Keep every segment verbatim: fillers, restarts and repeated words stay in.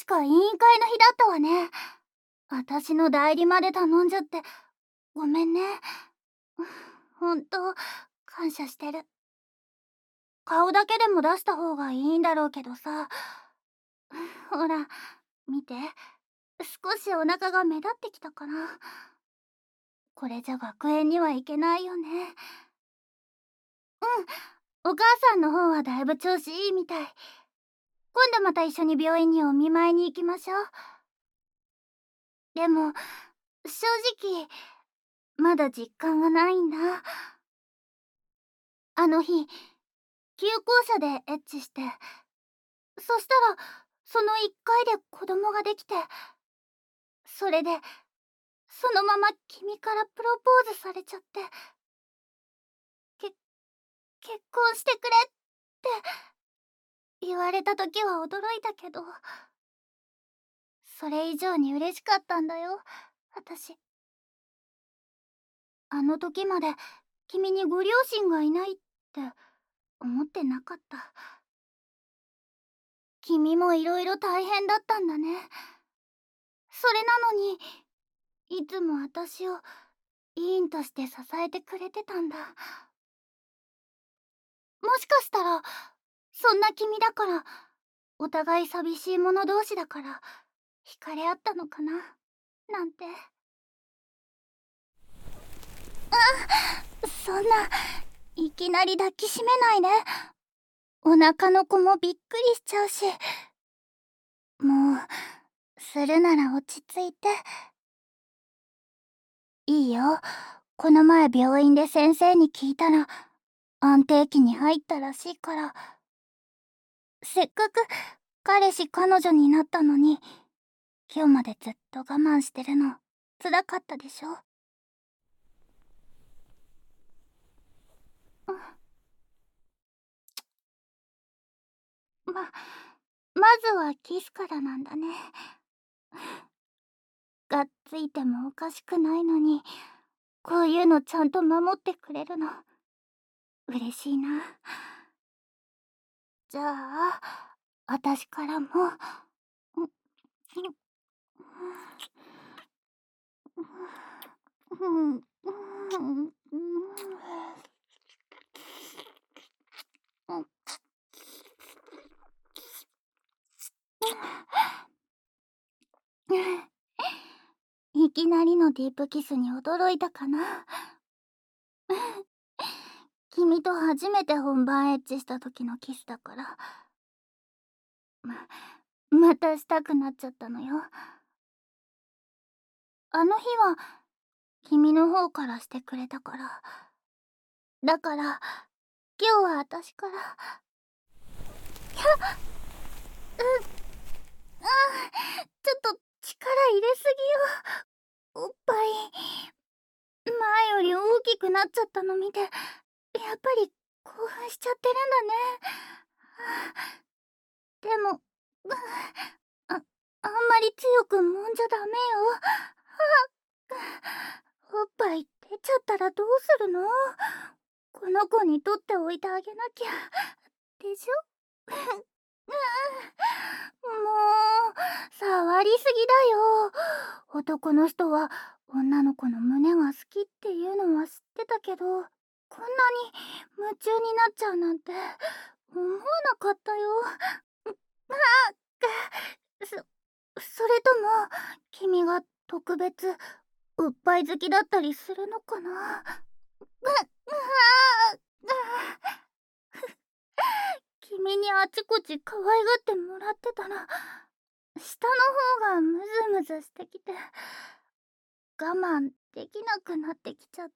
か委員会の日だったわね。私の代理まで頼んじゃってごめんね。ほんと感謝してる。顔だけでも出した方がいいんだろうけどさ。ほら見て、少しお腹が目立ってきたかな。これじゃ学園には行けないよね。うん、お母さんの方はだいぶ調子いいみたい。今度また一緒に病院にお見舞いに行きましょう。でも正直まだ実感がないんだ。あの日旧校舎でエッチして、そしたらそのいっかいで子供ができて、それでそのまま君からプロポーズされちゃって、け結婚してくれって言われた時は驚いたけど、それ以上に嬉しかったんだよ私。あの時まで君にご両親がいないって思ってなかった。君もいろいろ大変だったんだね。それなのにいつも私を委員として支えてくれてたんだ。もしかしたらそんな君だから、お互い寂しい者同士だから惹かれ合ったのかななんて。あ、そんないきなり抱きしめないで。お腹の子もびっくりしちゃうし。もうするなら落ち着いて。いいよ、この前病院で先生に聞いたら安定期に入ったらしいから。せっかく彼氏彼女になったのに今日までずっと我慢してるの辛かったでしょ。ま、まずはキスからなんだね。がっついてもおかしくないのに、こういうのちゃんと守ってくれるの嬉しいな。じゃあ私からも。いきなりのディープキスに驚いたかな。君と初めて本番エッチした時のキスだからま、またしたくなっちゃったのよ。あの日は君の方からしてくれたから。だから今日は私から。やっ、うん、ああ、ちょっと力入れすぎよ。おっぱい前より大きくなっちゃったの見て、やっぱり興奮しちゃってるんだね。でもあ、あんまり強く揉んじゃダメよ。おっぱい出ちゃったらどうするの？この子に取っておいてあげなきゃでしょ。もう触りすぎだよ。男の人は女の子の胸が好きっていうのは知ってたけど、こんなに夢中になっちゃうなんて思わなかったよ。あっ、そ、それとも君が特別おっぱい好きだったりするのかな。君にあちこち可愛がってもらってたら下の方がムズムズしてきて我慢できなくなってきちゃった。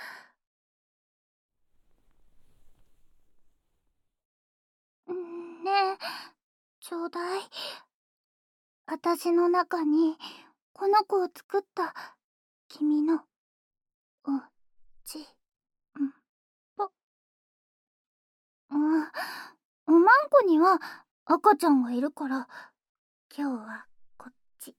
ねえちょうだい。私の中にこの子を作った君のおちんぽ。うん、おまんこには赤ちゃんがいるから今日はこっち。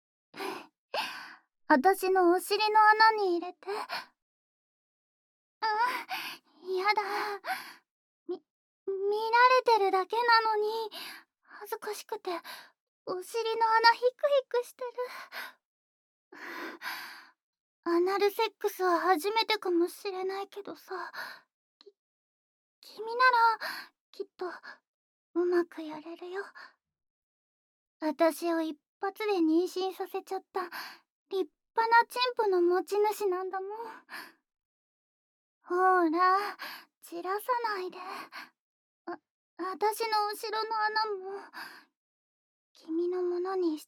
私のお尻の穴に入れて。あ、やだ。み見られてるだけなのに恥ずかしくてお尻の穴ヒクヒクしてる。アナルセックスは初めてかもしれないけどさ、き君ならきっとうまくやれるよ。私を一発で妊娠させちゃった立派なチンポの持ち主なんだもん。ほら、散らさないで。あ、私の後ろの穴も君のものにして。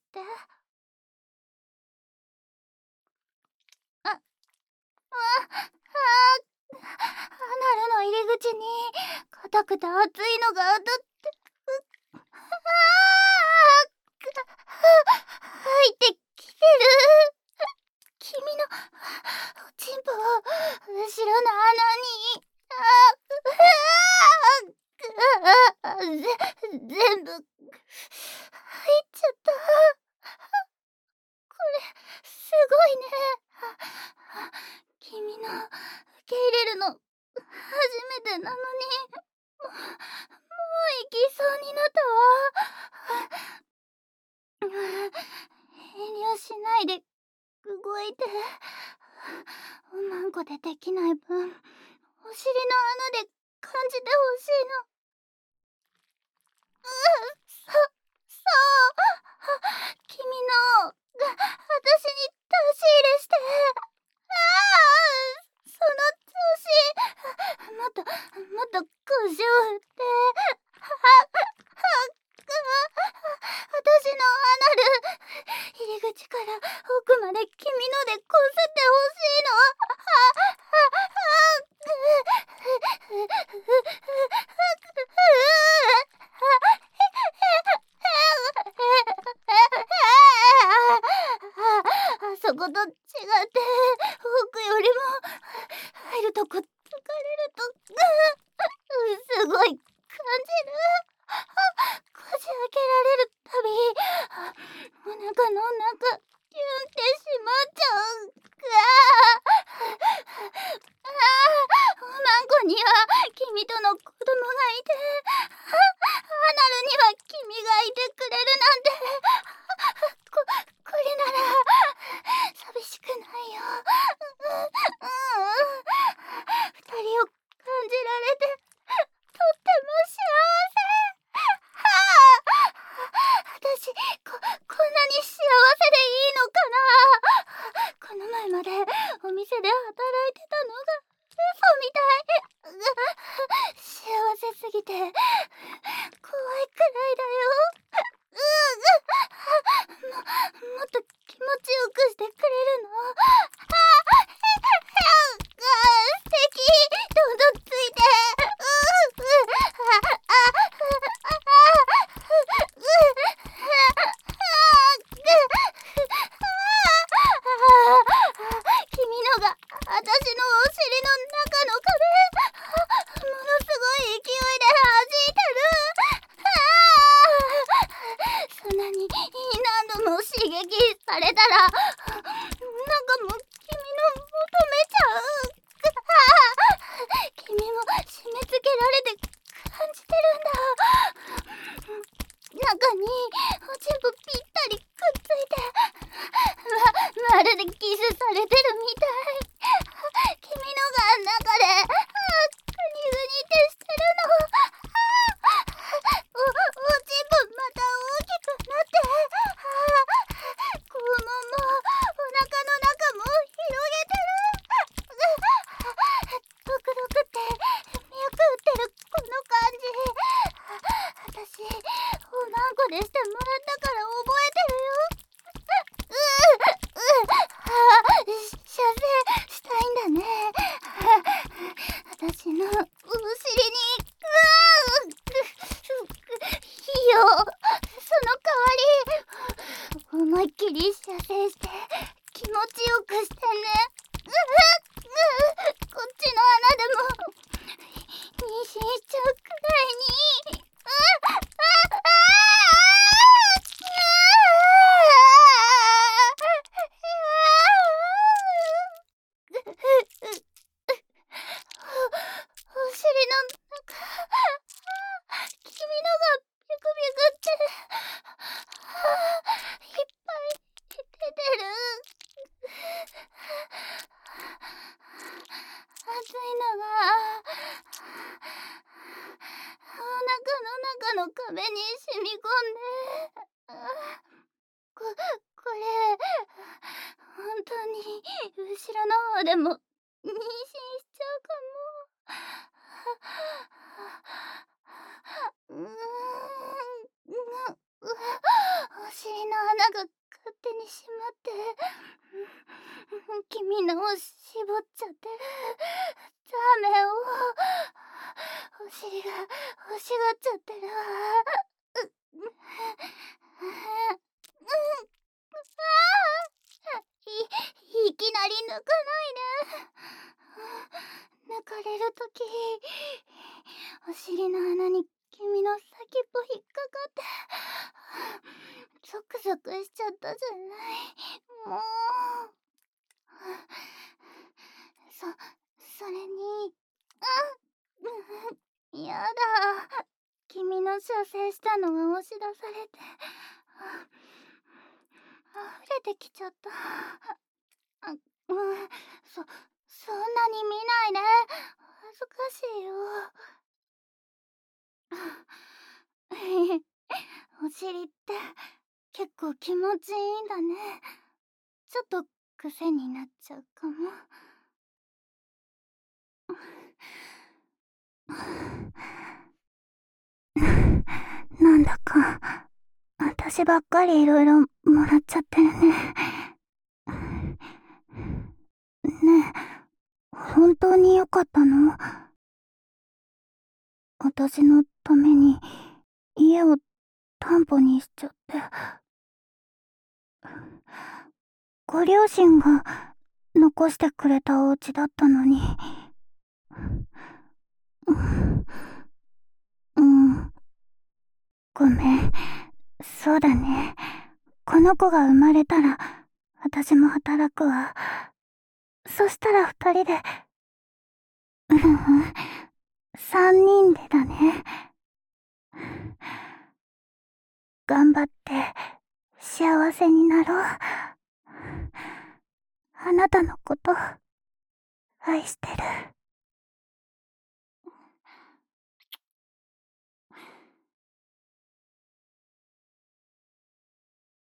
あ、あ、あ、アナルの入り口に硬くて熱いのが当たって、うっ、ああ、入ってきてる。君のおちんぽを後ろの穴に、ああ、ぜ全部入っちゃった。これすごいね。君の受け入れるの初めてなのに、もう、もう行きそうになったわ。遠慮しないで動いて。おまんこでできない分、お尻の穴で感じてほしいの。うそ、そう。君の、私に出し入れして。ああ、その調子。もっと、もっと腰を振って。は、は、私のアナル、入り口から奥まで君のでこすってほしいの。は、は、あそこと違って奥よりも入るとこ疲れるとすごい感じる。こじ開けられるたびお腹の中キュンってしまっちゃう。ああ、おまんこには君との子供がいて、アナルには君がいてくれるなんて。こ、これなら寂しくないよ。うん、二人を感じられてとっても幸せ。はあ、私こ、こんなに幸せでいいのかな。この前までお店で働いてたのが嘘みたい。幸せすぎて怖いくらいだよ。も、もっと気持ちよくしてくれるの？あ、素敵。どんどんついて。ううあ、あ、君のが私のお尻の中の壁、ものすごい勢いで弾いてる。そんなに何度も刺激されたらなんかもう君の求めちゃう。君も締め付けられて感じてるんだ。中におちんぽぴったりくっついて、ま、まるでキスされてるみたい。君熱いのがお腹の中の壁に染み込んで、こ、これ、本当に後ろの方でも妊娠しちゃうかも。うーん、お尻の穴が勝手に閉まって、君のを絞っちゃってるザーメンをお尻が欲しがっちゃってるわ。い、いきなり抜かないで。抜かれるとき、お尻の穴に君の先っぽ引っかかってゾクゾクしちゃったじゃない。もうそ、それに、うん、やだ。君の射精したのが押し出されて溢れてきちゃった。うん、そ、そんなに見ないで。恥ずかしいよ。お尻って結構気持ちいいんだね。ちょっと癖になっちゃうかも。なんだか私ばっかりいろいろもらっちゃってるね。ねえ、本当によかったの？私のために家を担保にしちゃって。ご両親が残してくれたお家だったのに。うん、ごめん。そうだね。この子が生まれたら私も働くわ。そしたら二人で、うんうん、三人でだね。頑張って幸せになろう。あなたのこと愛してる。